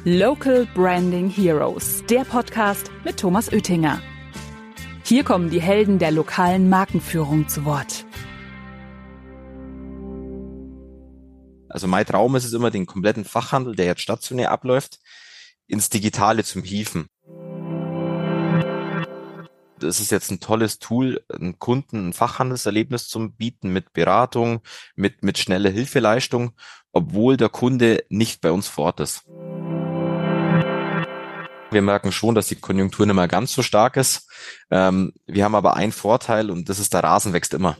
Local Branding Heroes, der Podcast mit Thomas Oettinger. Hier kommen die Helden der lokalen Markenführung zu Wort. Also mein Traum ist es immer, den kompletten Fachhandel, der jetzt stationär abläuft, ins Digitale zu hieven. Das ist jetzt ein tolles Tool, einen Kunden ein Fachhandelserlebnis zu bieten mit Beratung, mit schneller Hilfeleistung, obwohl der Kunde nicht bei uns vor Ort ist. Wir merken schon, dass die Konjunktur nicht mehr ganz so stark ist. Wir haben aber einen Vorteil und das ist, der Rasen wächst immer.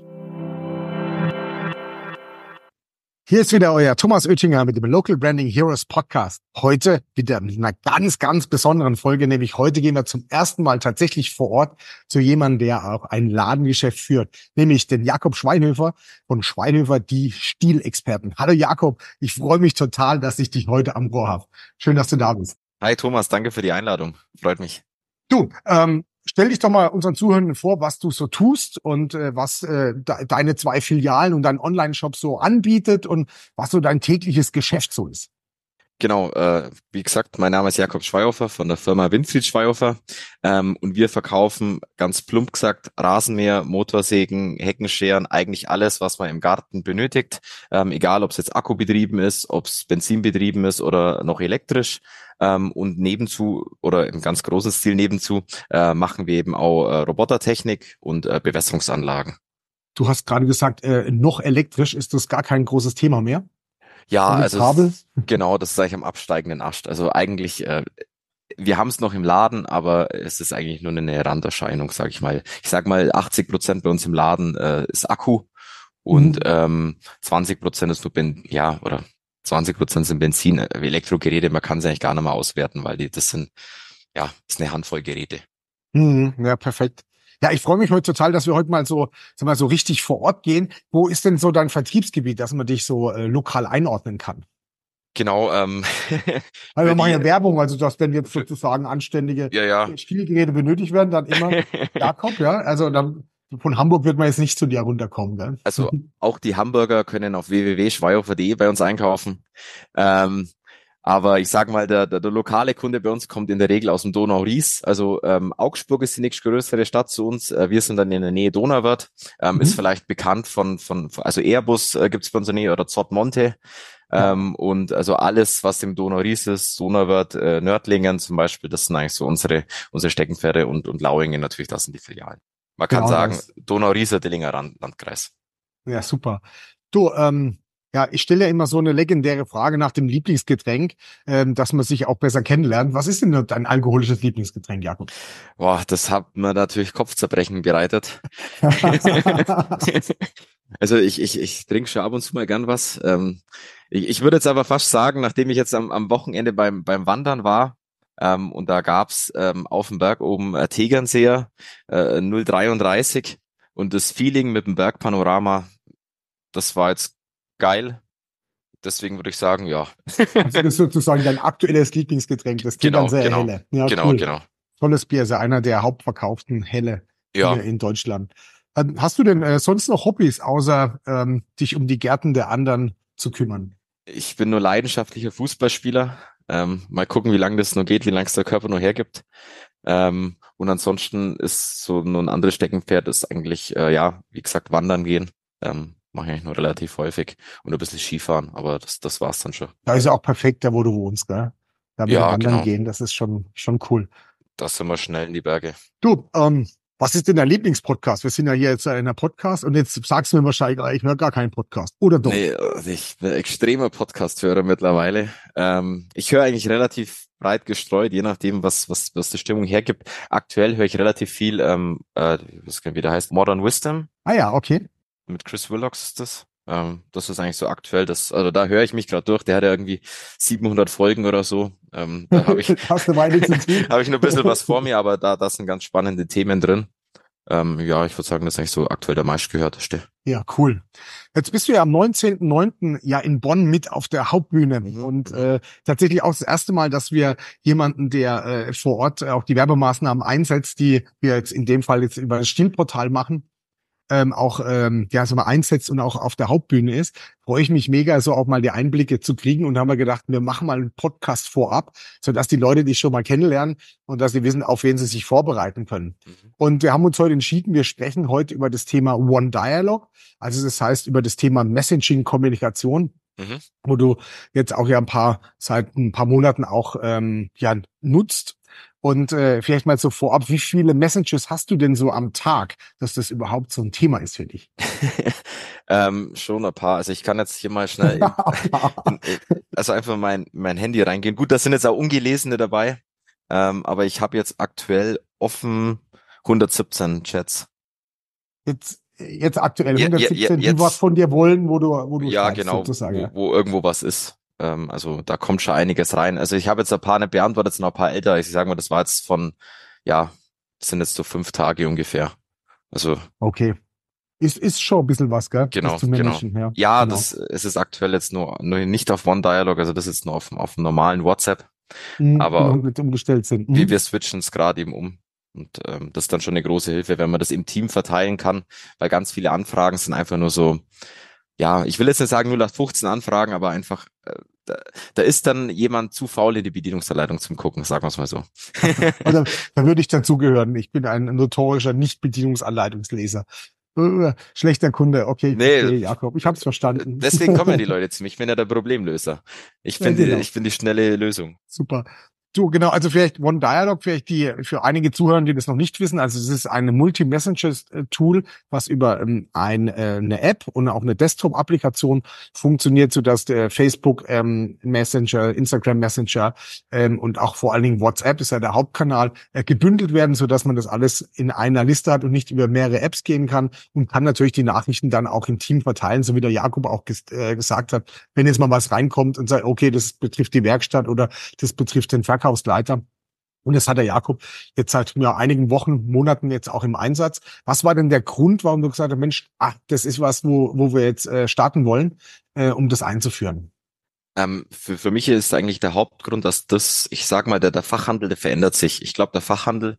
Hier ist wieder euer Thomas Oettinger mit dem Local Branding Heroes Podcast. Heute wieder mit einer ganz, ganz besonderen Folge, nämlich heute gehen wir zum ersten Mal tatsächlich vor Ort zu jemandem, der auch ein Ladengeschäft führt, nämlich den Jakob Schweinhöfer von Schweinhöfer, die Stilexperten. Hallo Jakob, ich freue mich total, dass ich dich heute am Rohr habe. Schön, dass du da bist. Hi Thomas, danke für die Einladung. Freut mich. Du, stell dich doch mal unseren Zuhörern vor, was du so tust und was deine 2 Filialen und dein Online-Shop so anbietet und was so dein tägliches Geschäft so ist. Genau, wie gesagt, mein Name ist Jakob Schweinhöfer von der Firma Winfried Schweinhöfer und wir verkaufen, ganz plump gesagt, Rasenmäher, Motorsägen, Heckenscheren, eigentlich alles, was man im Garten benötigt, egal ob es jetzt akkubetrieben ist, ob es benzinbetrieben ist oder noch elektrisch. Und nebenzu oder im ganz großen Stil nebenzu machen wir eben auch Robotertechnik und Bewässerungsanlagen. Du hast gerade gesagt, noch elektrisch ist das gar kein großes Thema mehr. Ja, also genau, das ist eigentlich am absteigenden Ast. Also eigentlich, wir haben es noch im Laden, aber es ist eigentlich nur eine Randerscheinung, sage ich mal. Ich sag mal, 80% bei uns im Laden ist Akku und 20% ist nur oder 20% sind Benzin, Elektrogeräte, man kann sie eigentlich gar nicht mehr auswerten, weil das ist eine Handvoll Geräte. Ja, perfekt. Ja, ich freue mich heute total, dass wir heute mal so richtig vor Ort gehen. Wo ist denn so dein Vertriebsgebiet, dass man dich so lokal einordnen kann? Genau. Also wir machen ja Werbung, also dass wenn jetzt sozusagen anständige Stilgeräte benötigt werden, dann immer Jakob, ja. Also dann von Hamburg wird man jetzt nicht zu dir runterkommen, gell? Also auch die Hamburger können auf www.schweinhöfer.de bei uns einkaufen. Aber ich sag mal, der lokale Kunde bei uns kommt in der Regel aus dem Donau-Ries. Also Augsburg ist die nächstgrößere Stadt zu uns. Wir sind dann in der Nähe Donauwörth. Ist vielleicht bekannt also Airbus gibt's bei uns in der Nähe oder Zottmonte. Und also alles, was im Donau-Ries ist, Donauwörth, Nördlingen zum Beispiel, das sind eigentlich so unsere Steckenpferde und Lauingen natürlich, das sind die Filialen. Man kann sagen, Donau-Rieser, Dillinger Landkreis. Ja, super. Du, ich stelle ja immer so eine legendäre Frage nach dem Lieblingsgetränk, dass man sich auch besser kennenlernt. Was ist denn dein alkoholisches Lieblingsgetränk, Jakob? Boah, das hat mir natürlich Kopfzerbrechen bereitet. Also ich trinke schon ab und zu mal gern was. Ich würde jetzt aber fast sagen, nachdem ich jetzt am Wochenende beim Wandern war, und da gab's auf dem Berg oben Tegernseer 033 und das Feeling mit dem Bergpanorama, das war jetzt geil. Deswegen würde ich sagen, ja. Also das ist sozusagen dein aktuelles Lieblingsgetränk. Das klingt dann sehr helle. Ja, genau, cool. Genau. Tolles Bier, ist ja einer der hauptverkauften Helle hier in Deutschland. Hast du denn sonst noch Hobbys, außer dich um die Gärten der anderen zu kümmern? Ich bin nur leidenschaftlicher Fußballspieler. Mal gucken, wie lange das noch geht, wie lange es der Körper noch hergibt. Und ansonsten ist so nur ein anderes Steckenpferd, ist eigentlich, wie gesagt, wandern gehen. Mache ich eigentlich nur relativ häufig und ein bisschen Skifahren, aber das war's dann schon. Da ist ja auch perfekt, da wo du wohnst, gell? Da mit wandern gehen, das ist schon cool. Das sind wir schnell in die Berge. Du, was ist denn dein Lieblingspodcast? Wir sind ja hier jetzt in einer Podcast und jetzt sagst du mir wahrscheinlich, ich höre gar keinen Podcast. Oder doch? Nee, ich bin extremer Podcast-Hörer mittlerweile. Ich höre eigentlich relativ breit gestreut, je nachdem, was die Stimmung hergibt. Aktuell höre ich relativ viel, wie der heißt, Modern Wisdom. Ah ja, okay. Mit Chris Willox ist das. Das ist eigentlich so aktuell, also da höre ich mich gerade durch. Der hat ja irgendwie 700 Folgen oder so. Da habe ich, Hast du Weile zu tun? Habe ich noch ein bisschen was vor mir, aber da sind ganz spannende Themen drin. Ich würde sagen, das ist eigentlich so aktuell der meistgehörteste. Ja, cool. Jetzt bist du ja am 19.09. ja in Bonn mit auf der Hauptbühne und tatsächlich auch das erste Mal, dass wir jemanden, der vor Ort auch die Werbemaßnahmen einsetzt, die wir jetzt in dem Fall jetzt über das Stilportal machen, so mal einsetzt und auch auf der Hauptbühne ist, freue ich mich mega, so auch mal die Einblicke zu kriegen und haben wir gedacht, wir machen mal einen Podcast vorab, sodass die Leute dich schon mal kennenlernen und dass sie wissen, auf wen sie sich vorbereiten können. Und wir haben uns heute entschieden, wir sprechen heute über das Thema One Dialog, also das heißt über das Thema Messaging-Kommunikation, wo du jetzt auch ja seit ein paar Monaten auch nutzt. Und vielleicht mal so vorab, wie viele Messages hast du denn so am Tag, dass das überhaupt so ein Thema ist für dich? Schon ein paar. Also ich kann jetzt hier mal schnell also einfach mein Handy reingehen. Gut, da sind jetzt auch ungelesene dabei, aber ich habe jetzt aktuell offen 117 Chats. Jetzt aktuell 117, jetzt, die was von dir wollen, wo du ja, schreibst, genau, sozusagen. wo irgendwo was ist. Also da kommt schon einiges rein. Also ich habe jetzt ein paar nicht beantwortet, sind noch ein paar älter. Ich sage mal, das war jetzt das sind jetzt so 5 Tage ungefähr. Also okay. Ist schon ein bisschen was, gell? genau, das zu managen, genau. Ja, genau. Es ist aktuell jetzt nur nicht auf One Dialog, also das ist nur auf dem normalen WhatsApp. Aber Noch nicht umgestellt sind. wir switchen es gerade eben um. Und das ist dann schon eine große Hilfe, wenn man das im Team verteilen kann, weil ganz viele Anfragen sind einfach nur so, ja, ich will jetzt nicht sagen 0815 Anfragen, aber einfach, da ist dann jemand zu faul in die Bedienungsanleitung zum Gucken, sagen wir es mal so. Oder da würde ich dazugehören. Ich bin ein notorischer Nicht-Bedienungsanleitungsleser. Schlechter Kunde. Okay, ich verstehe, Jakob. Ich habe es verstanden. Deswegen kommen ja die Leute zu mir. Ich bin ja der Problemlöser. Ich bin ich bin die schnelle Lösung. Super. Du, genau, also vielleicht One Dialog, für einige Zuhörer, die das noch nicht wissen, also es ist ein Multi-Messages-Tool, was über eine App und auch eine Desktop-Applikation funktioniert, sodass der Facebook Messenger, Instagram Messenger und auch vor allen Dingen WhatsApp ist ja der Hauptkanal, gebündelt werden, sodass man das alles in einer Liste hat und nicht über mehrere Apps gehen kann und kann natürlich die Nachrichten dann auch im Team verteilen, so wie der Jakob auch gesagt hat, wenn jetzt mal was reinkommt und sagt, okay, das betrifft die Werkstatt oder das betrifft den Verkaufsleiter. Und das hat der Jakob jetzt seit einigen Wochen, Monaten jetzt auch im Einsatz. Was war denn der Grund, warum du gesagt hast, Mensch, das ist was, wo wir jetzt starten wollen, um das einzuführen? Für mich ist eigentlich der Hauptgrund, dass ich sag mal, der Fachhandel, der verändert sich. Ich glaube, der Fachhandel,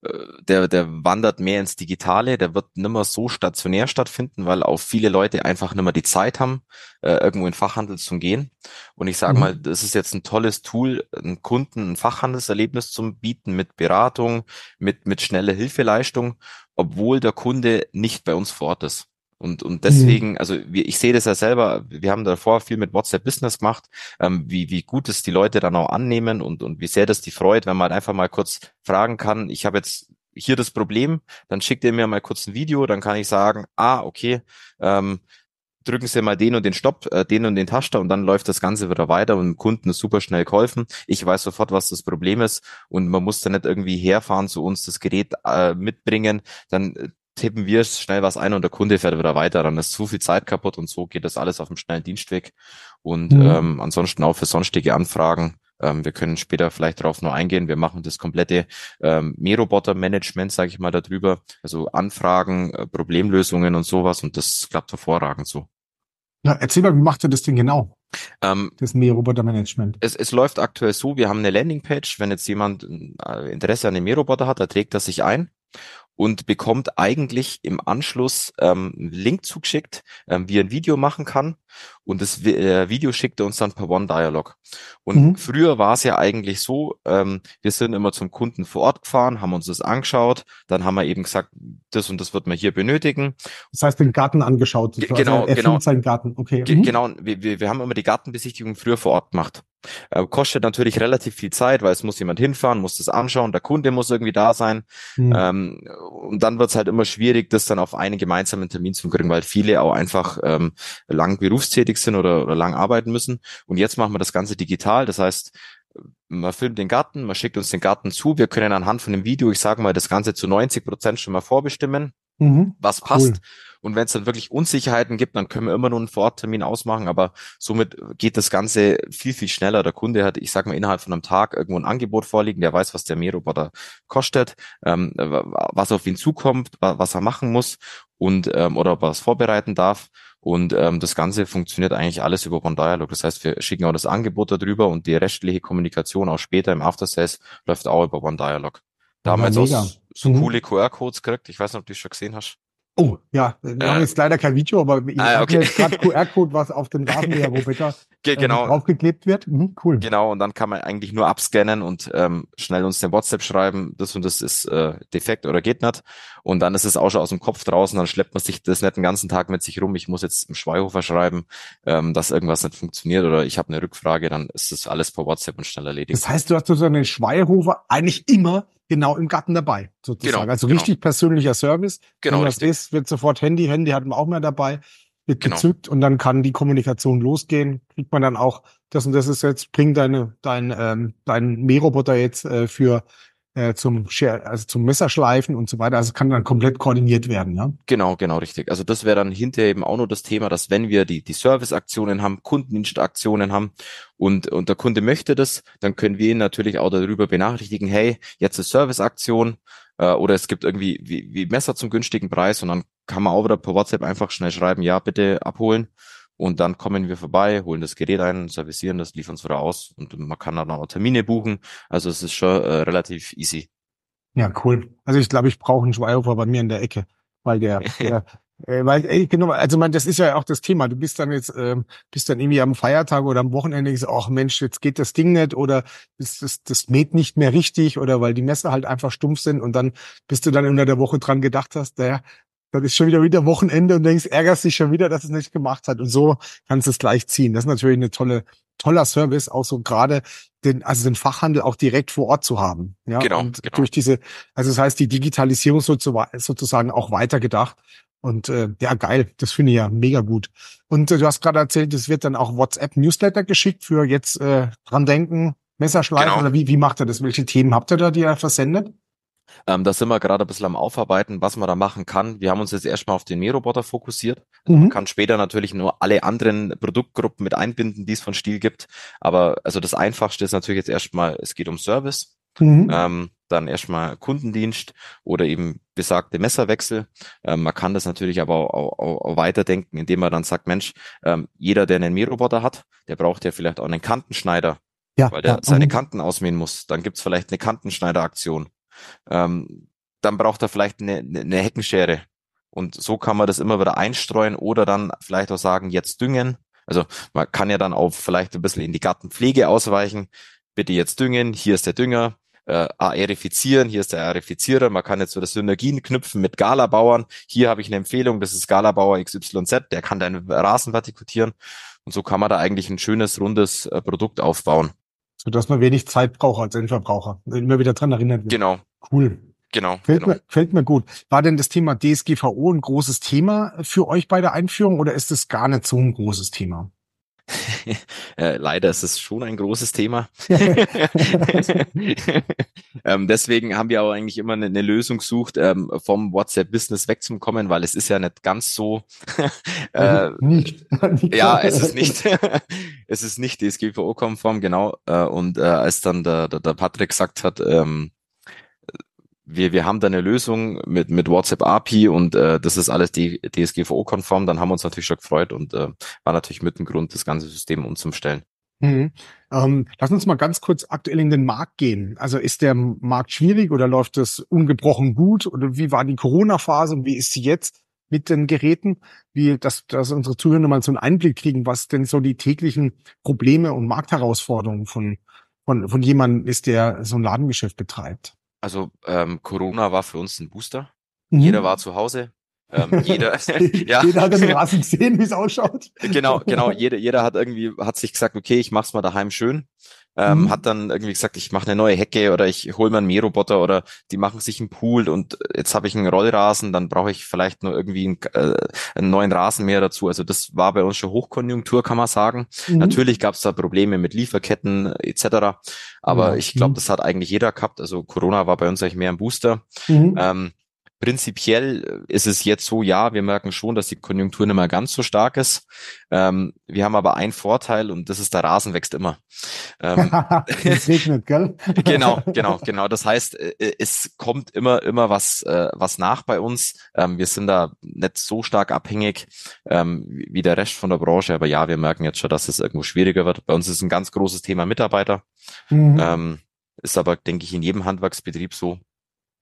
der wandert mehr ins Digitale, der wird nimmer so stationär stattfinden, weil auch viele Leute einfach nimmer die Zeit haben, irgendwo in den Fachhandel zu gehen. Und ich sage mal, das ist jetzt ein tolles Tool, einen Kunden ein Fachhandelserlebnis zu bieten mit Beratung, mit schneller Hilfeleistung, obwohl der Kunde nicht bei uns vor Ort ist. Und deswegen, also ich sehe das ja selber, wir haben davor viel mit WhatsApp Business gemacht, wie gut es die Leute dann auch annehmen und wie sehr das die freut, wenn man halt einfach mal kurz fragen kann, ich habe jetzt hier das Problem, dann schickt ihr mir mal kurz ein Video, dann kann ich sagen, okay, drücken Sie mal den und den Stopp, den und den Taster und dann läuft das Ganze wieder weiter und dem Kunden ist super schnell geholfen. Ich weiß sofort, was das Problem ist und man muss da nicht irgendwie herfahren zu uns, das Gerät mitbringen, dann tippen wir schnell was ein und der Kunde fährt wieder weiter, dann ist zu viel Zeit kaputt und so geht das alles auf dem schnellen Dienstweg und ansonsten auch für sonstige Anfragen. Wir können später vielleicht darauf noch eingehen. Wir machen das komplette Mähroboter-Management, sage ich mal, darüber. Also Anfragen, Problemlösungen und sowas und das klappt hervorragend so. Ja, erzähl mal, wie macht ihr das denn genau? Das Mähroboter-Management. Es läuft aktuell so, wir haben eine Landingpage, wenn jetzt jemand Interesse an dem Mähroboter hat, da trägt er sich ein und bekommt eigentlich im Anschluss einen Link zugeschickt, wie er ein Video machen kann. Und das Video schickt er uns dann per One Dialog. Und früher war es ja eigentlich so, wir sind immer zum Kunden vor Ort gefahren, haben uns das angeschaut, dann haben wir eben gesagt, das und das wird man hier benötigen. Das heißt, den Garten angeschaut. Genau, er findet seinen Garten, okay. Genau, wir haben immer die Gartenbesichtigung früher vor Ort gemacht. Kostet natürlich relativ viel Zeit, weil es muss jemand hinfahren, muss das anschauen, der Kunde muss irgendwie da sein. Und dann wird es halt immer schwierig, das dann auf einen gemeinsamen Termin zu kriegen, weil viele auch einfach lang berufstätig sind oder lang arbeiten müssen. Und jetzt machen wir das Ganze digital. Das heißt, man filmt den Garten, man schickt uns den Garten zu. Wir können anhand von dem Video, ich sage mal, das Ganze zu 90% schon mal vorbestimmen, was passt. Cool. Und wenn es dann wirklich Unsicherheiten gibt, dann können wir immer nur einen Vororttermin ausmachen, aber somit geht das Ganze viel, viel schneller. Der Kunde hat, ich sage mal, innerhalb von einem Tag irgendwo ein Angebot vorliegen, der weiß, was der Mähroboter kostet, was auf ihn zukommt, was er machen muss und oder ob er was vorbereiten darf. Und das Ganze funktioniert eigentlich alles über One Dialog. Das heißt, wir schicken auch das Angebot darüber und die restliche Kommunikation auch später im After Sales läuft auch über One Dialog. Da haben wir jetzt auch so coole QR-Codes gekriegt. Ich weiß nicht, ob du die schon gesehen hast. Oh, ja, wir haben jetzt leider kein Video, aber ich habe Okay. jetzt gerade QR-Code, was auf den Rasenmäher-Roboter Genau, draufgeklebt wird. Cool. genau. Und dann kann man eigentlich nur abscannen und schnell uns den WhatsApp schreiben, das und das ist defekt oder geht nicht. Und dann ist es auch schon aus dem Kopf draußen, dann schleppt man sich das nicht den ganzen Tag mit sich rum. Ich muss jetzt im Schweihofer schreiben, dass irgendwas nicht funktioniert oder ich habe eine Rückfrage, dann ist das alles per WhatsApp und schnell erledigt. Das heißt, du hast so einen Schweihofer eigentlich immer genau im Garten dabei, sozusagen. Genau, Also genau. richtig persönlicher Service. Genau, Wenn was richtig. ist, wird sofort Handy hatten wir auch mehr dabei, wird Genau. gezückt und dann kann die Kommunikation losgehen. Kriegt man dann auch, das und das ist jetzt, bring dein Mähroboter jetzt zum Messerschleifen und so weiter. Also es kann dann komplett koordiniert werden, ja. Genau, genau, richtig. Also das wäre dann hinterher eben auch nur das Thema, dass wenn wir die Serviceaktionen haben, Kundendienstaktionen haben und der Kunde möchte das, dann können wir ihn natürlich auch darüber benachrichtigen, hey, jetzt ist Serviceaktion oder es gibt irgendwie wie Messer zum günstigen Preis und dann kann man auch wieder per WhatsApp einfach schnell schreiben, ja, bitte abholen und dann kommen wir vorbei, holen das Gerät ein, servicieren das, liefern es wieder aus und man kann dann auch Termine buchen. Also es ist schon relativ easy. Ja, cool. Also ich glaube, ich brauche einen Schweihofer bei mir in der Ecke, weil genau, also das ist ja auch das Thema. Du bist dann bist dann irgendwie am Feiertag oder am Wochenende so, ach Mensch, jetzt geht das Ding nicht oder das mäht nicht mehr richtig oder weil die Messer halt einfach stumpf sind und dann bist du dann unter der Woche dran gedacht hast, naja, dann ist schon wieder Wochenende und ärgerst dich schon wieder, dass es nicht gemacht hat und so kannst du es gleich ziehen. Das ist natürlich toller Service, auch so gerade den Fachhandel auch direkt vor Ort zu haben. Ja, Genau, und genau. durch also das heißt, die Digitalisierung sozusagen auch weitergedacht. Und ja, geil, das finde ich ja mega gut. Und du hast gerade erzählt, es wird dann auch WhatsApp-Newsletter geschickt für jetzt dran denken, Messerschleifen Genau. oder wie macht ihr das? Welche Themen habt ihr da, die ihr versendet? Da sind wir gerade ein bisschen am Aufarbeiten, was man da machen kann. Wir haben uns jetzt erstmal auf den Mähroboter fokussiert. Man kann später natürlich nur alle anderen Produktgruppen mit einbinden, die es von Stihl gibt. Aber also das Einfachste ist natürlich jetzt erstmal, es geht um Service. Dann erstmal Kundendienst oder eben besagte Messerwechsel. Man kann das natürlich aber auch weiterdenken, indem man dann sagt, Mensch, jeder, der einen Mähroboter hat, der braucht ja vielleicht auch einen Kantenschneider, Ja, weil der seine Kanten ausmähen muss. Dann gibt's vielleicht eine Kantenschneideraktion. Dann braucht er vielleicht eine Heckenschere. Und so kann man das immer wieder einstreuen oder dann vielleicht auch sagen, jetzt düngen. Also man kann ja dann auch vielleicht ein bisschen in die Gartenpflege ausweichen. Bitte jetzt düngen, hier ist der Dünger. Aerifizieren, hier ist der Aerifizierer. Man kann jetzt so das Synergien knüpfen mit Galabauern. Hier habe ich eine Empfehlung, das ist Galabauer XYZ, der kann deinen Rasen vertikutieren. Und so kann man da eigentlich ein schönes, rundes Produkt aufbauen. So dass man wenig Zeit braucht als Endverbraucher. Immer wieder dran erinnert wird. Genau. Cool. Genau. Gefällt mir gut. War denn das Thema DSGVO ein großes Thema für euch bei der Einführung oder ist es gar nicht so ein großes Thema? Leider ist es schon ein großes Thema. Deswegen haben wir auch eigentlich immer eine Lösung gesucht, vom WhatsApp-Business wegzukommen, weil es ist ja nicht ganz so. Nicht. Ja, es ist nicht. Es ist nicht DSGVO-konform, genau. Und als dann der Patrick gesagt hat, wir haben da eine Lösung mit WhatsApp API und das ist alles DSGVO-konform, dann haben wir uns natürlich schon gefreut und war natürlich mit dem Grund, das ganze System umzustellen. Lass uns mal ganz kurz aktuell in den Markt gehen. Also ist der Markt schwierig oder läuft das ungebrochen gut? Oder wie war die Corona-Phase und wie ist sie jetzt mit den Geräten? Dass unsere Zuhörer mal so einen Einblick kriegen, was denn so die täglichen Probleme und Marktherausforderungen von jemandem ist, der so ein Ladengeschäft betreibt. Also Corona war für uns ein Booster. Jeder war zu Hause. Jeder hat den Rasen gesehen, wie es ausschaut. Genau. Jeder hat sich gesagt, okay, ich mach's mal daheim schön. Hat dann irgendwie gesagt, ich mache eine neue Hecke oder ich hole mir einen Mähroboter oder die machen sich einen Pool und jetzt habe ich einen Rollrasen, dann brauche ich vielleicht nur irgendwie einen neuen Rasenmäher dazu. Also das war bei uns schon Hochkonjunktur, kann man sagen. Natürlich gab es da Probleme mit Lieferketten etc. Aber ich glaube, das hat eigentlich jeder gehabt. Also Corona war bei uns eigentlich mehr ein Booster. Prinzipiell ist es jetzt so, ja, wir merken schon, dass die Konjunktur nicht mehr ganz so stark ist. Wir haben aber einen Vorteil und das ist, der Rasen wächst immer. Es regnet, gell? Genau. Das heißt, es kommt immer was nach bei uns. Wir sind da nicht so stark abhängig wie der Rest von der Branche, aber ja, wir merken jetzt schon, dass es irgendwo schwieriger wird. Bei uns ist ein ganz großes Thema Mitarbeiter. Ist aber, denke ich, in jedem Handwerksbetrieb so.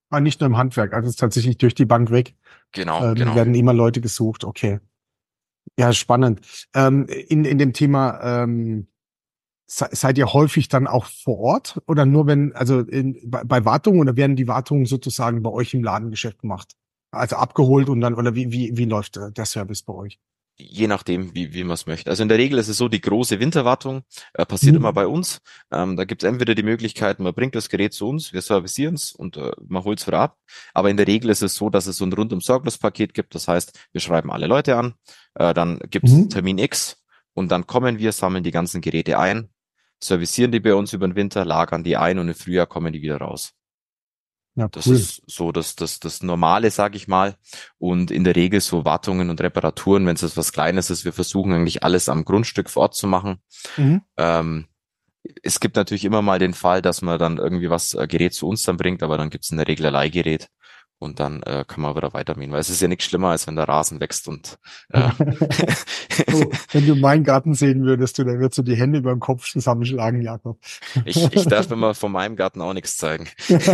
Ah, nicht nur im Handwerk, also es ist tatsächlich durch die Bank weg. Genau, genau. Werden immer Leute gesucht, okay. Ja, spannend. In dem Thema, seid ihr häufig dann auch vor Ort oder nur bei Wartungen oder werden die Wartungen sozusagen bei euch im Ladengeschäft gemacht? Also abgeholt und dann, oder wie läuft der Service bei euch? Je nachdem, wie man es möchte. Also in der Regel ist es so, die große Winterwartung passiert immer Mhm. bei uns. Da gibt es entweder die Möglichkeit, man bringt das Gerät zu uns, wir servicieren es und man holt es wieder ab. Aber in der Regel ist es so, dass es so ein Rundum-Sorglos-Paket gibt. Das heißt, wir schreiben alle Leute an, dann gibt es Mhm. Termin X und dann kommen wir, sammeln die ganzen Geräte ein, servicieren die bei uns über den Winter, lagern die ein und im Frühjahr kommen die wieder raus. Ja, Das cool. ist so das Normale, sage ich mal. Und in der Regel so Wartungen und Reparaturen, wenn es jetzt was Kleines ist, wir versuchen eigentlich alles am Grundstück vor Ort zu machen. Mhm. Ähm, Es gibt natürlich immer mal den Fall, dass man dann irgendwie was Gerät zu uns dann bringt, aber dann gibt es in der Regel ein Leihgerät und dann kann man wieder weitermähen, weil es ist ja nichts schlimmer, als wenn der Rasen wächst und äh, Oh, wenn du meinen Garten sehen würdest, dann würdest du die Hände über den Kopf zusammenschlagen, Jakob. ich darf immer von meinem Garten auch nichts zeigen.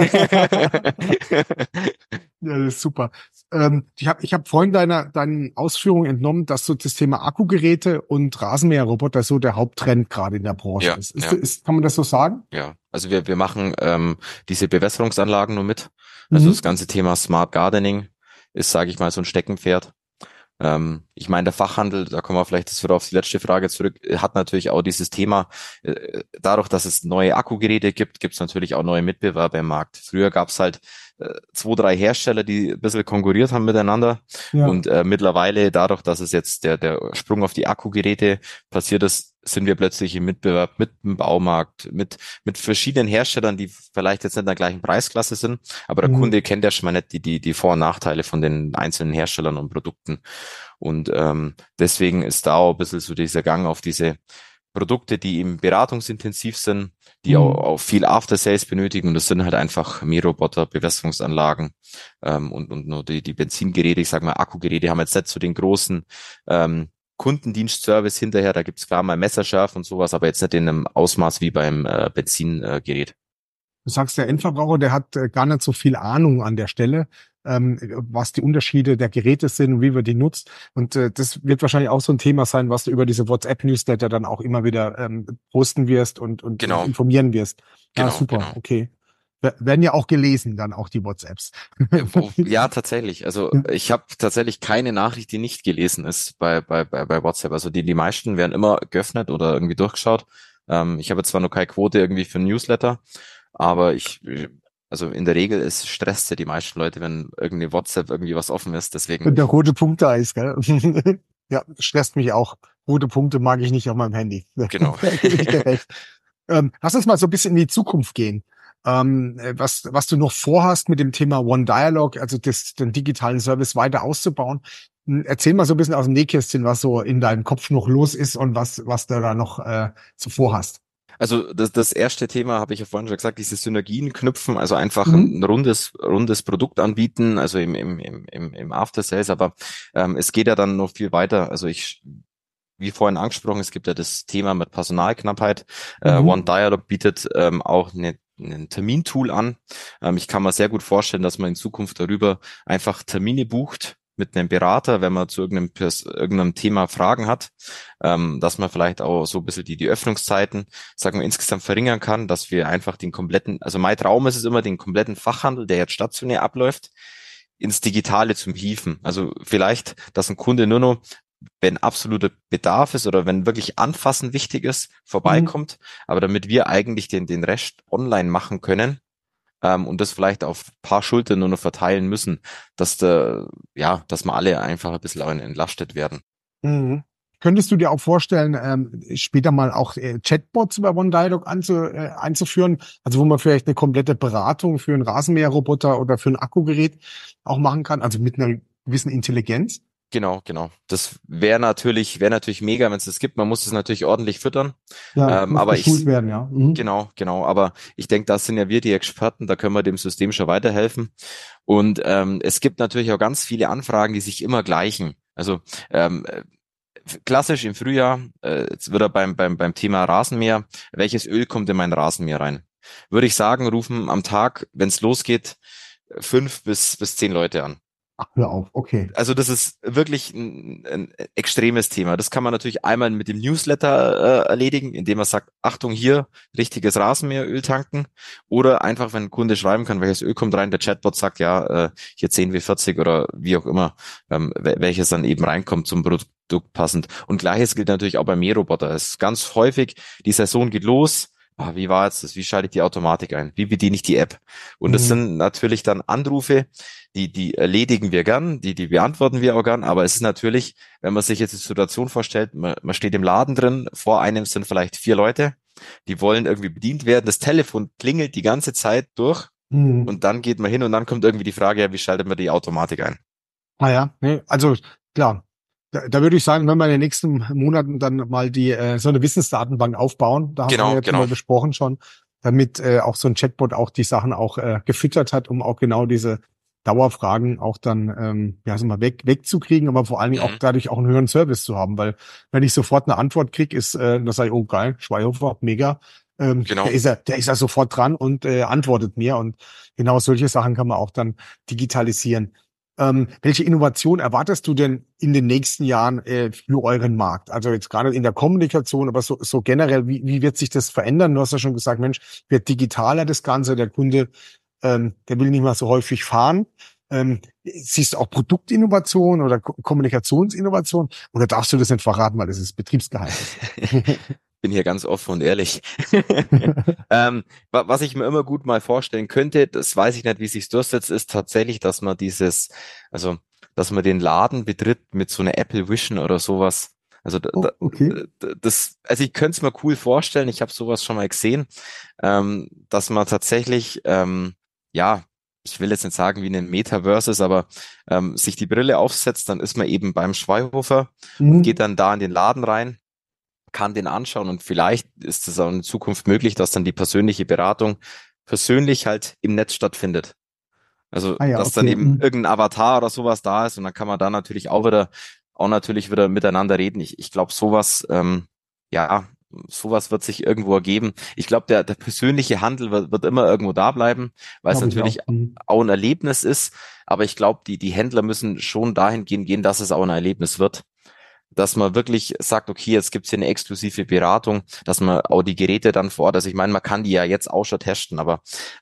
Ja, das ist super. Ich hab vorhin deinen Ausführungen entnommen, dass so das Thema Akkugeräte und Rasenmäherroboter so der Haupttrend gerade in der Branche Ja, ist. ja. Kann man das so sagen? Ja, also wir machen diese Bewässerungsanlagen nur mit. Also das Mhm. ganze Thema Smart Gardening ist, sage ich mal, so ein Steckenpferd. Ich meine, der Fachhandel, da kommen wir vielleicht jetzt wieder auf die letzte Frage zurück, hat natürlich auch dieses Thema, dadurch, dass es neue Akkugeräte gibt, gibt es natürlich auch neue Mitbewerber im Markt. Früher gab es halt 2, 3 Hersteller, die ein bisschen konkurriert haben miteinander. Ja. Und mittlerweile, dadurch, dass es jetzt der Sprung auf die Akkugeräte passiert ist, sind wir plötzlich im Mitbewerb mit dem Baumarkt, mit verschiedenen Herstellern, die vielleicht jetzt nicht in der gleichen Preisklasse sind, aber der Mhm. Kunde kennt ja schon mal nicht die Vor- und Nachteile von den einzelnen Herstellern und Produkten. Und deswegen ist da auch ein bisschen so dieser Gang auf diese Produkte, die eben beratungsintensiv sind, die Mhm. auch viel After Sales benötigen. Und das sind halt einfach Mähroboter, Bewässerungsanlagen und nur die Benzingeräte, ich sag mal Akkugeräte, haben jetzt nicht so den großen Kundendienstservice hinterher. Da gibt's klar mal Messerschärf und sowas, aber jetzt nicht in einem Ausmaß wie beim Benzingerät. Du sagst, der Endverbraucher, der hat gar nicht so viel Ahnung an der Stelle, was die Unterschiede der Geräte sind und wie man die nutzt. Und das wird wahrscheinlich auch so ein Thema sein, was du über diese WhatsApp-Newsletter dann auch immer wieder posten wirst und Genau, informieren wirst. Ja, genau, super, genau. okay. Werden ja auch gelesen, dann auch die WhatsApps. Ja, tatsächlich. Also Ja. ich habe tatsächlich keine Nachricht, die nicht gelesen ist bei WhatsApp. Also die meisten werden immer geöffnet oder irgendwie durchgeschaut. Ich habe zwar noch keine Quote irgendwie für ein Newsletter, aber also in der Regel stresst ja die meisten Leute, wenn irgendwie WhatsApp irgendwie was offen ist. Deswegen, Wenn der rote Punkt da ist, gell? Ja, stresst mich auch. Rote Punkte mag ich nicht auf meinem Handy. genau. Da gebe ich dir recht. Lass uns mal so ein bisschen in die Zukunft gehen. Was du noch vorhast mit dem Thema One Dialog, also den digitalen Service weiter auszubauen. Erzähl mal so ein bisschen aus dem Nähkästchen, was so in deinem Kopf noch los ist und was du da noch so vorhast. Also das erste Thema habe ich ja vorhin schon gesagt, diese Synergien knüpfen, also einfach Mhm. ein rundes Produkt anbieten, also im After Sales, aber es geht ja dann noch viel weiter. Also wie vorhin angesprochen, es gibt ja das Thema mit Personalknappheit. One Mhm. Dialog bietet auch ein Termintool an. Ich kann mir sehr gut vorstellen, dass man in Zukunft darüber einfach Termine bucht mit einem Berater, wenn man zu irgendeinem Thema Fragen hat, dass man vielleicht auch so ein bisschen die Öffnungszeiten, sagen wir, insgesamt verringern kann, dass wir einfach also mein Traum ist es immer, den kompletten Fachhandel, der jetzt stationär abläuft, ins Digitale zum Hieven. Also vielleicht, dass ein Kunde nur noch, wenn absoluter Bedarf ist oder wenn wirklich Anfassen wichtig ist, Mhm. vorbeikommt, aber damit wir eigentlich den Rest online machen können, und das vielleicht auf ein paar Schultern nur noch verteilen müssen, dass wir alle einfach ein bisschen entlastet werden. Mhm. Könntest du dir auch vorstellen, später mal auch Chatbots über OneDialog einzuführen? Also wo man vielleicht eine komplette Beratung für einen Rasenmäherroboter oder für ein Akkugerät auch machen kann, also mit einer gewissen Intelligenz? Genau, genau. Das wäre natürlich mega, wenn es das gibt. Man muss es natürlich ordentlich füttern. Ja, muss Aber geschult werden, ja. Mhm. genau. Aber ich denke, da sind ja wir die Experten, da können wir dem System schon weiterhelfen. Und es gibt natürlich auch ganz viele Anfragen, die sich immer gleichen. Also klassisch im Frühjahr, jetzt wird er beim Thema Rasenmäher, welches Öl kommt in meinen Rasenmäher rein? Würde ich sagen, rufen am Tag, wenn es losgeht, 5 bis 10 Leute an. Ach, hör auf, okay. Also das ist wirklich ein extremes Thema. Das kann man natürlich einmal mit dem Newsletter erledigen, indem man sagt, Achtung hier, richtiges Rasenmäheröl tanken. Oder einfach, wenn ein Kunde schreiben kann, welches Öl kommt rein, der Chatbot sagt, ja, hier 10W40 oder wie auch immer, welches dann eben reinkommt zum Produkt passend. Und Gleiches gilt natürlich auch beim Mähroboter. Es ist ganz häufig, die Saison geht los. Wie war jetzt das? Wie schalte ich die Automatik ein? Wie bediene ich die App? Und das sind natürlich dann Anrufe, die erledigen wir gern, die beantworten wir auch gern, aber es ist natürlich, wenn man sich jetzt die Situation vorstellt, man steht im Laden drin, vor einem sind vielleicht 4 Leute, die wollen irgendwie bedient werden, das Telefon klingelt die ganze Zeit durch und dann geht man hin und dann kommt irgendwie die Frage, ja, wie schaltet man die Automatik ein? Naja, nee, also klar. Da würde ich sagen, wenn wir in den nächsten Monaten dann mal so eine Wissensdatenbank aufbauen, da haben wir jetzt mal besprochen schon, damit auch so ein Chatbot auch die Sachen auch gefüttert hat, um auch genau diese Dauerfragen auch dann wegzukriegen, aber vor allem auch dadurch auch einen höheren Service zu haben, weil wenn ich sofort eine Antwort kriege, ist das sage ich, oh geil, Schweihofer, mega, der ist ja sofort dran und antwortet mir und genau solche Sachen kann man auch dann digitalisieren. Welche Innovation erwartest du denn in den nächsten Jahren für euren Markt? Also jetzt gerade in der Kommunikation, aber so generell, wie wird sich das verändern? Du hast ja schon gesagt, Mensch, wird digitaler das Ganze, der Kunde, der will nicht mehr so häufig fahren. Siehst du auch Produktinnovation oder Kommunikationsinnovation? Oder darfst du das nicht verraten, weil das ist Betriebsgeheimnis? Bin hier ganz offen und ehrlich. Was ich mir immer gut mal vorstellen könnte, das weiß ich nicht, wie sich's durchsetzt, ist tatsächlich, dass man dass man den Laden betritt mit so einer Apple Vision oder sowas. Also also ich könnte es mir cool vorstellen, ich habe sowas schon mal gesehen, dass man tatsächlich, ich will jetzt nicht sagen wie in einem Metaverse ist, aber sich die Brille aufsetzt, dann ist man eben beim Schweihofer und geht dann da in den Laden rein, kann den anschauen und vielleicht ist es auch in Zukunft möglich, dass dann die persönliche Beratung persönlich halt im Netz stattfindet. Also, dass dann eben irgendein Avatar oder sowas da ist und dann kann man da natürlich auch natürlich wieder miteinander reden. Ich glaube, sowas wird sich irgendwo ergeben. Ich glaube, der persönliche Handel wird immer irgendwo da bleiben, weil es natürlich auch ein Erlebnis ist. Aber ich glaube, die Händler müssen schon dahingehend gehen, dass es auch ein Erlebnis wird. Dass man wirklich sagt, okay, jetzt gibt's hier eine exklusive Beratung, dass man auch die Geräte dann vor Ort, also ich meine, man kann die ja jetzt auch schon testen, aber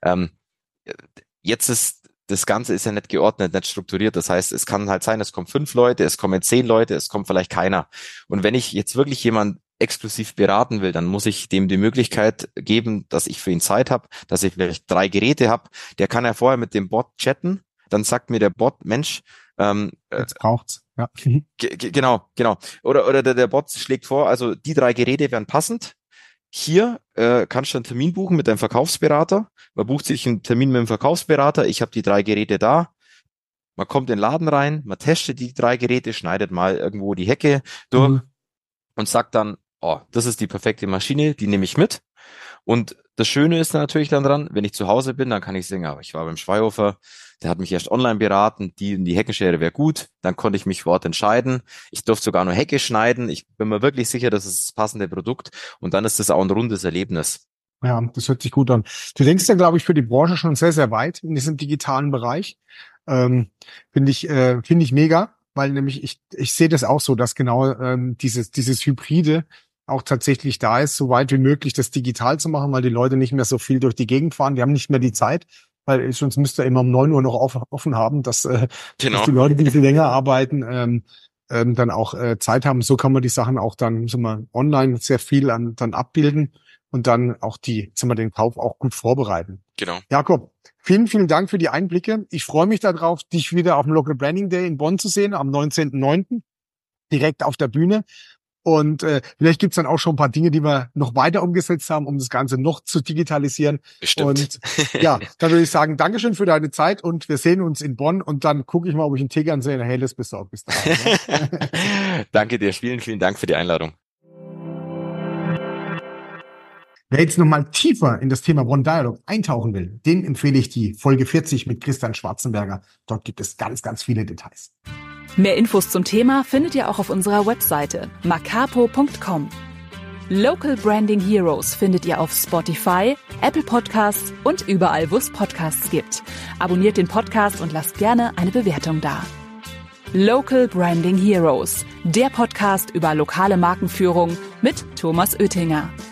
jetzt ist das Ganze ist ja nicht geordnet, nicht strukturiert. Das heißt, es kann halt sein, es kommen 5 Leute, es kommen 10 Leute, es kommt vielleicht keiner. Und wenn ich jetzt wirklich jemand exklusiv beraten will, dann muss ich dem die Möglichkeit geben, dass ich für ihn Zeit habe, dass ich vielleicht 3 Geräte habe. Der kann ja vorher mit dem Bot chatten, dann sagt mir der Bot, Mensch, jetzt braucht's. Ja. Genau. Oder der Bot schlägt vor, also die 3 Geräte wären passend. Hier kannst du einen Termin buchen mit deinem Verkaufsberater. Man bucht sich einen Termin mit dem Verkaufsberater. Ich habe die 3 Geräte da. Man kommt in den Laden rein, man testet die 3 Geräte, schneidet mal irgendwo die Hecke durch und sagt dann, oh, das ist die perfekte Maschine, die nehme ich mit. Und das Schöne ist natürlich dann dran, wenn ich zu Hause bin, dann kann ich sagen, aber ich war beim Schweihofer, der hat mich erst online beraten, die Heckenschere wäre gut, dann konnte ich mich vor Ort entscheiden. Ich durfte sogar nur Hecke schneiden. Ich bin mir wirklich sicher, das ist das passende Produkt und dann ist das auch ein rundes Erlebnis. Ja, das hört sich gut an. Du denkst ja, glaube ich, für die Branche schon sehr, sehr weit in diesem digitalen Bereich. Finde ich mega, weil nämlich ich sehe das auch so, dass genau dieses Hybride auch tatsächlich da ist, so weit wie möglich das digital zu machen, weil die Leute nicht mehr so viel durch die Gegend fahren, die haben nicht mehr die Zeit, weil sonst müsste er immer um 9 Uhr noch offen haben, dass die Leute, die viel länger arbeiten, dann auch Zeit haben. So kann man die Sachen auch dann online sehr viel dann abbilden und dann auch den Kauf auch gut vorbereiten. Genau. Jakob, vielen, vielen Dank für die Einblicke. Ich freue mich darauf, dich wieder auf dem Local Branding Day in Bonn zu sehen, am 19.09. direkt auf der Bühne. Und vielleicht gibt's dann auch schon ein paar Dinge, die wir noch weiter umgesetzt haben, um das Ganze noch zu digitalisieren. Bestimmt. Und ja, dann würde ich sagen, Dankeschön für deine Zeit und wir sehen uns in Bonn und dann gucke ich mal, ob ich einen Tegern sehe. Hey, das bist du auch bis dahin. Ja? Danke dir, vielen, vielen Dank für die Einladung. Wer jetzt nochmal tiefer in das Thema Bonn Dialog eintauchen will, dem empfehle ich die Folge 40 mit Christian Schwarzenberger. Dort gibt es ganz, ganz viele Details. Mehr Infos zum Thema findet ihr auch auf unserer Webseite macapo.com. Local Branding Heroes findet ihr auf Spotify, Apple Podcasts und überall, wo es Podcasts gibt. Abonniert den Podcast und lasst gerne eine Bewertung da. Local Branding Heroes, der Podcast über lokale Markenführung mit Thomas Oettinger.